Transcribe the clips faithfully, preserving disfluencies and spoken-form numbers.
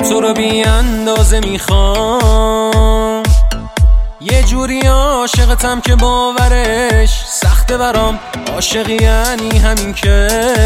تو رو بی اندازه میخوام، یه جوری عاشقتم که باورش سخته برام. عاشقی یعنی همین که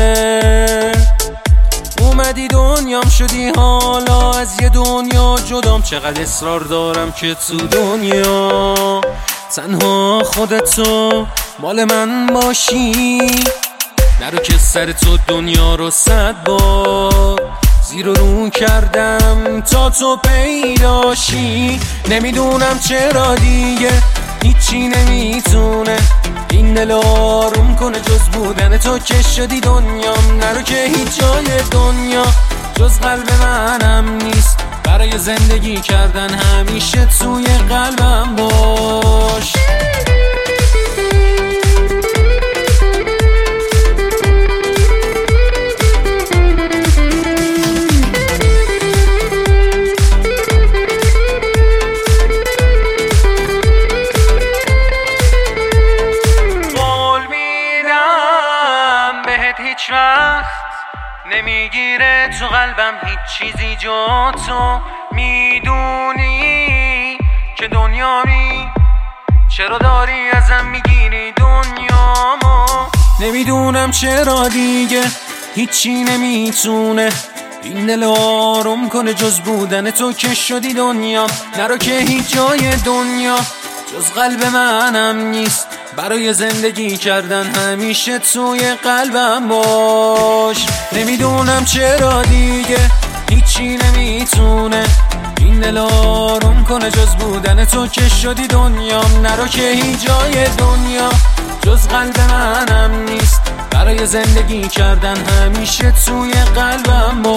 اومدی دنیام شدی، حالا از یه دنیا جدام. چقدر اصرار دارم که تو دنیا تنها خودتو مال من باشی، نرو که سر تو دنیا رو صد بار زیر و رو کردم تا تو پیداشی. نمیدونم چرا دیگه هیچی نمیتونه این دل آروم کنه جز بودن تو که شدی دنیام. نرو که هیچ جای دنیا جز قلب منم نیست، برای زندگی کردن همیشه توی قلبم باش. هیچ وقت نمیگیره تو قلبم هیچ چیزی جا تو، میدونی که دنیامی چرا داری ازم میگیری دنیامو. نمیدونم چرا دیگه هیچی نمیتونه این دل آروم کنه جز بودن تو که شدی دنیام. نرو که هیچ جای دنیا جز قلب منم نیست، برای زندگی کردن همیشه توی قلبم باش. نمیدونم چرا دیگه هیچی نمیتونه این دل آروم کنه جز بودن تو که شدی دنیام. نرو که هیچ جای دنیا جز قلب منم نیست، برای زندگی کردن همیشه توی قلبم باش.